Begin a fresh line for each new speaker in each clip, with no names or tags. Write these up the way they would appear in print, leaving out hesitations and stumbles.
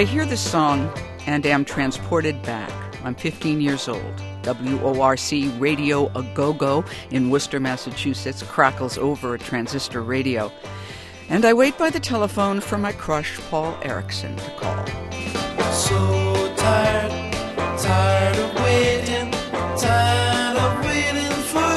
I hear this song and am transported back. I'm 15 years old. WORC Radio A-Go-Go in Worcester, Massachusetts crackles over a transistor radio. And I wait by the telephone for my crush, Paul Erickson, to call.
So tired of waiting, tired of waiting for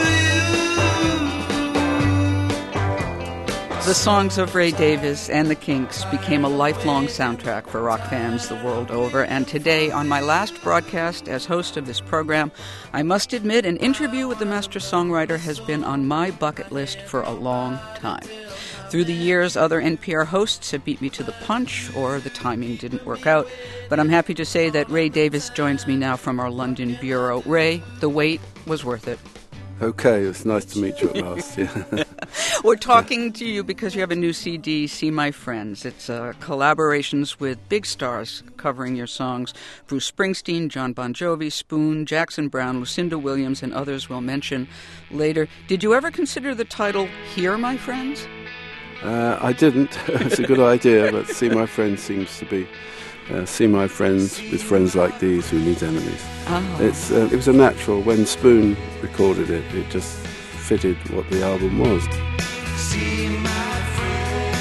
you.
The songs of Ray Davies and the Kinks became a lifelong soundtrack for rock fans the world over, and today, on my last broadcast as host of this program, I must admit an interview with the master songwriter has been on my bucket list for a long time. Through the years, other NPR hosts have beat me to the punch, or the timing didn't work out, but I'm happy to say that Ray Davies joins me now from our London bureau. Ray, the wait was worth it.
Okay, it's nice to meet you at last. Yeah.
We're talking to you because you have a new CD, See My Friends. It's collaborations with big stars covering your songs. Bruce Springsteen, John Bon Jovi, Spoon, Jackson Browne, Lucinda Williams, and others we'll mention later. Did you ever consider the title Hear My Friends?
I didn't. It's a good idea, but See My Friends seems to be see my friends with friends like these who need enemies.
Oh.
It was a natural. When Spoon recorded it, it just fitted what the album was.
See my friends,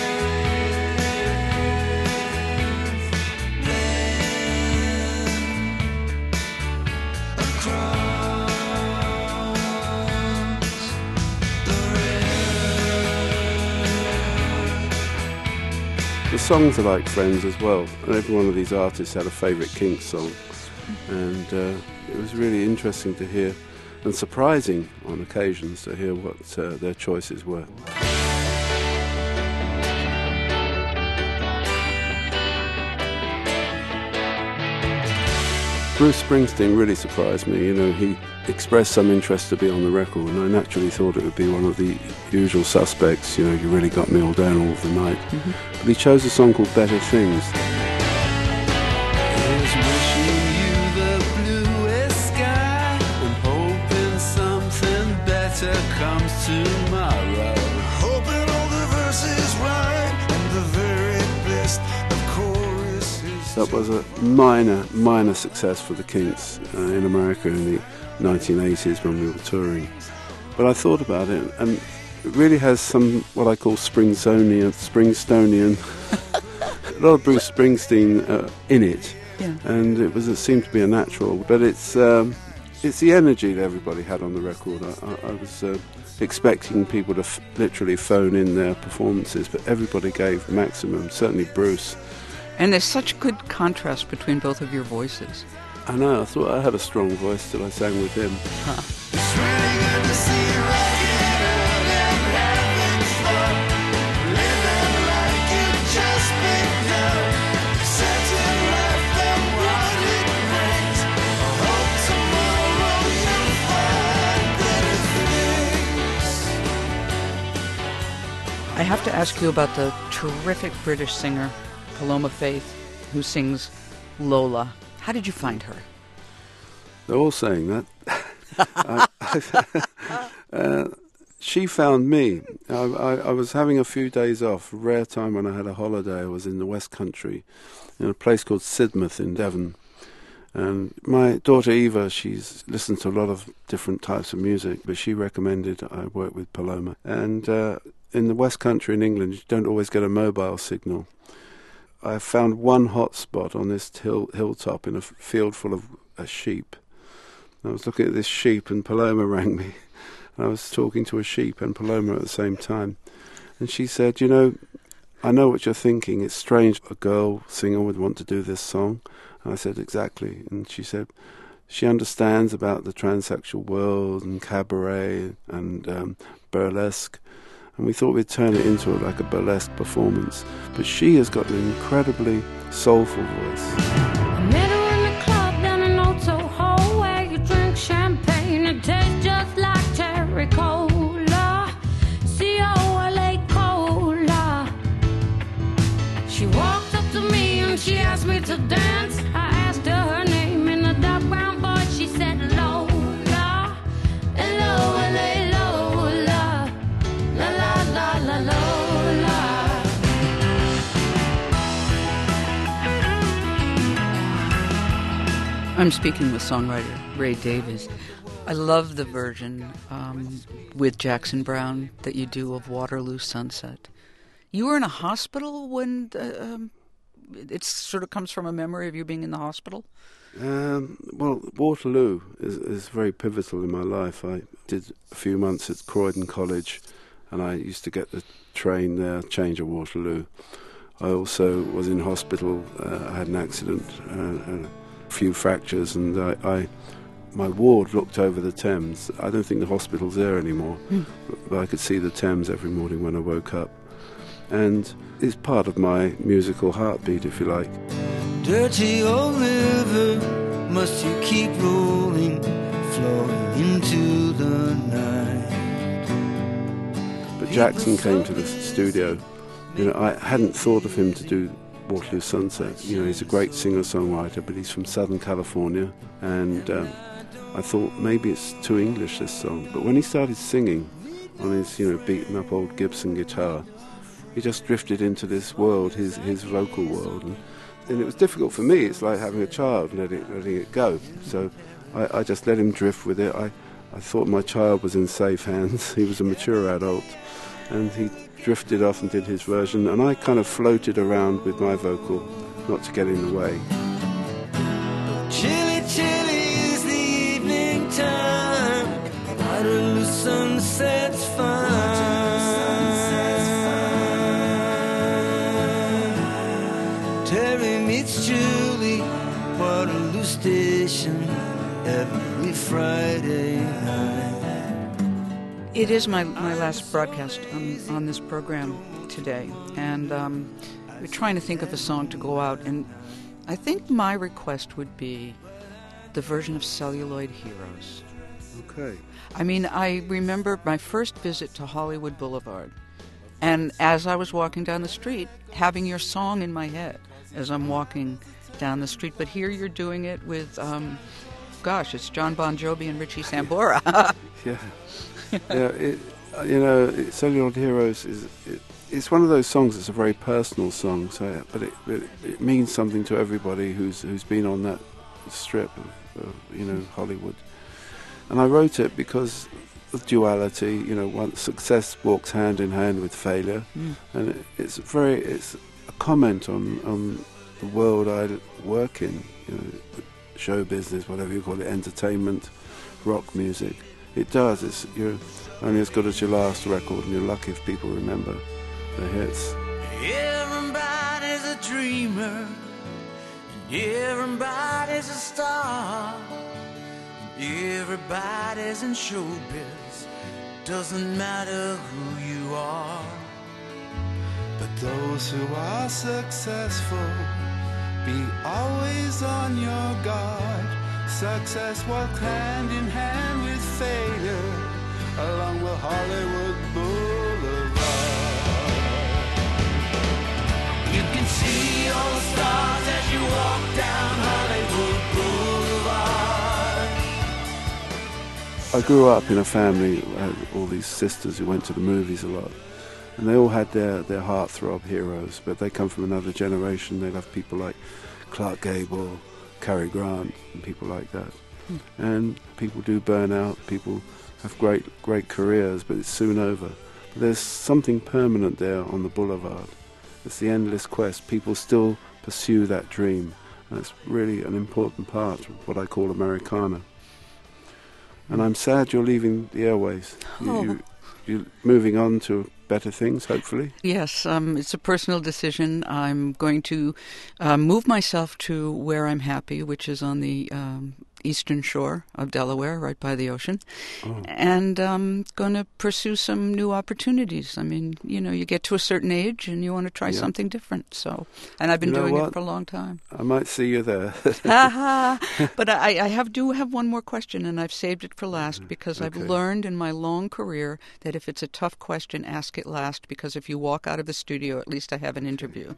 then across the river.
The songs are like friends as well, and every one of these artists had a favourite Kinks song, and it was really interesting to hear, and surprising on occasions to hear what their choices were. Bruce Springsteen really surprised me. You know, he expressed some interest to be on the record, and I naturally thought it would be one of the usual suspects. You know, You Really Got Me All Down All of the Night. Mm-hmm. But he chose a song called Better Things.
Is wishing you the bluest sky and hoping something better comes tomorrow. Hoping all the verses rhyme and the very best of choruses.
That was a minor success for the Kinks in America in the 1980s when we were touring. But I thought about it, and it really has some what I call Springstonian, a lot of Bruce Springsteen in it.
Yeah.
And it seemed to be a natural, but it's the energy that everybody had on the record. I was expecting people to literally phone in their performances, but everybody gave maximum, certainly Bruce.
And there's such good contrast between both of your voices.
I know, I thought I had a strong voice till I sang with him.
Huh.
It's really good to see you rocking out and having fun, living like you just begun, setting life and what it brings. I hope tomorrow you'll find better things.
I have to ask you about the terrific British singer, Paloma Faith, who sings Lola. How did you find her?
They're all saying that. She found me. I was having a few days off, a rare time when I had a holiday. I was in the West Country, in a place called Sidmouth in Devon. And my daughter Eva, she's listened to a lot of different types of music, but she recommended I work with Paloma. And in the West Country in England, you don't always get a mobile signal. I found one hot spot on this hilltop in a field full of sheep. I was looking at this sheep and Paloma rang me. And I was talking to a sheep and Paloma at the same time. And she said, you know, I know what you're thinking. It's strange a girl singer would want to do this song. And I said, exactly. And she said, she understands about the transsexual world and cabaret and burlesque. And we thought we'd turn it into like a burlesque performance. But she has got an incredibly soulful voice.
I met her in the club down in Old Soho, where you drink champagne. It tastes just like cherry cola, C-O-L-A cola. She walked up to me and she asked me to dance. I asked her her name in a dark brown voice. She said Lola, L-O-L-A.
I'm speaking with songwriter Ray Davies. I love the version with Jackson Browne that you do of Waterloo Sunset. You were in a hospital when it sort of comes from a memory of you being in the hospital?
Well, Waterloo is very pivotal in my life. I did a few months at Croydon College, and I used to get the train there, change at Waterloo. I also was in hospital. I had an accident, and a few fractures, and my ward looked over the Thames. I don't think the hospital's there anymore, but I could see the Thames every morning when I woke up. And it's part of my musical heartbeat, if you like.
Dirty old river, must you keep rolling, flowing into the night?
But Jackson came to the studio. You know, I hadn't thought of him to do Waterloo Sunset. You know, he's a great singer-songwriter, but he's from Southern California, and I thought maybe it's too English, this song. But when he started singing on his, beaten up old Gibson guitar, he just drifted into this world, his vocal world, and it was difficult for me. It's like having a child, letting it go. So I just let him drift with it. I thought my child was in safe hands. He was a mature adult, and he drifted off and did his version, and I kind of floated around with my vocal, not to get in the way.
Chilly, chilly is the evening time, Waterloo sunset's fine. Terry meets Julie, Waterloo Station, every Friday night.
It is my last broadcast on this program today, and we're trying to think of a song to go out, and I think my request would be the version of Celluloid Heroes.
Okay.
I mean, I remember my first visit to Hollywood Boulevard, and as I was walking down the street, having your song in my head as I'm walking down the street, but here you're doing it with, it's John Bon Jovi and Richie Sambora.
Yeah. Yeah, Celluloid Heroes it's one of those songs that's a very personal song, but it means something to everybody who's been on that strip of Hollywood. And I wrote it because of duality. Once success walks hand in hand with failure, and it's a comment on the world I work in. Show business, whatever you call it, entertainment, rock music. It does. You're only as good as your last record, and you're lucky if people remember the hits.
Everybody's a dreamer, and everybody's a star, and everybody's in showbiz. Doesn't matter who you are.
But those who are successful, be always on your guard. Success walks hand in hand with failure along the Hollywood Boulevard.
You can see all the stars as you walk down Hollywood Boulevard.
I grew up in a family who had all these sisters who went to the movies a lot, and they all had their heartthrob heroes, but they come from another generation. They'd have people like Clark Gable, Cary Grant, and people like that. And people do burn out, people have great careers, but it's soon over. But there's something permanent there on the boulevard. It's the endless quest. People still pursue that dream, and it's really an important part of what I call Americana. And I'm sad you're leaving the airways. You're moving on to better things, hopefully.
Yes, it's a personal decision. I'm going to move myself to where I'm happy, which is on the eastern shore of Delaware, right by the ocean, and going to pursue some new opportunities. I mean, you get to a certain age and you want to try something different. So, and I've been doing it for a long time.
I might see you there.
But I do have one more question, and I've saved it for last because I've learned in my long career that if it's a tough question, ask it last, because if you walk out of the studio, at least I have an interview.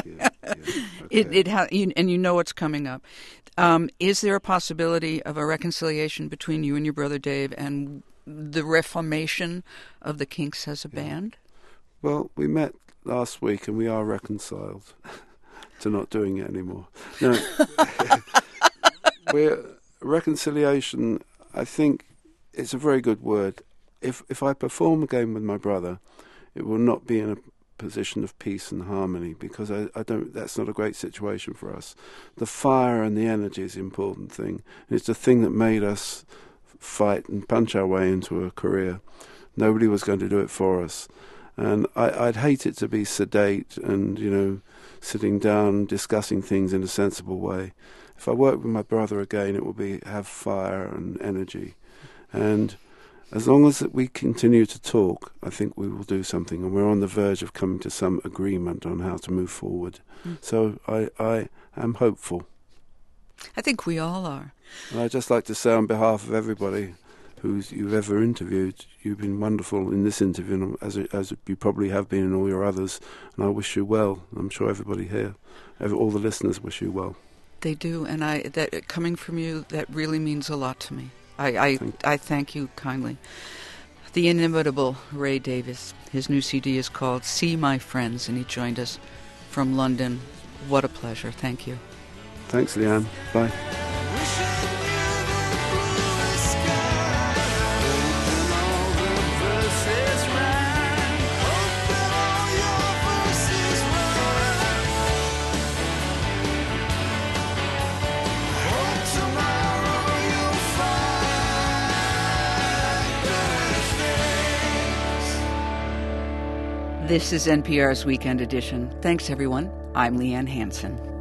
And you know what's coming up. Is there a possibility of a reconciliation between you and your brother Dave and the reformation of the Kinks as a band?
Well, we met last week and we are reconciled to not doing it anymore. No. Reconciliation, I think, it's a very good word. If I perform again with my brother, it will not be in a position of peace and harmony, because I don't. That's not a great situation for us. The fire and the energy is the important thing. And it's the thing that made us fight and punch our way into a career. Nobody was going to do it for us, and I'd hate it to be sedate and, you know, sitting down discussing things in a sensible way. If I work with my brother again, it will be have fire and energy, and as long as we continue to talk, I think we will do something, and we're on the verge of coming to some agreement on how to move forward. So I am hopeful.
I think we all are.
And I'd just like to say on behalf of everybody you've ever interviewed, you've been wonderful in this interview, as you probably have been in all your others, and I wish you well. I'm sure everybody here, all the listeners wish you well.
They do, and that coming from you, that really means a lot to me. I thank you kindly. The inimitable Ray Davies. His new CD is called See My Friends, and he joined us from London. What a pleasure. Thank you.
Thanks, Leanne. Bye.
This is NPR's Weekend Edition. Thanks, everyone. I'm Leanne Hansen.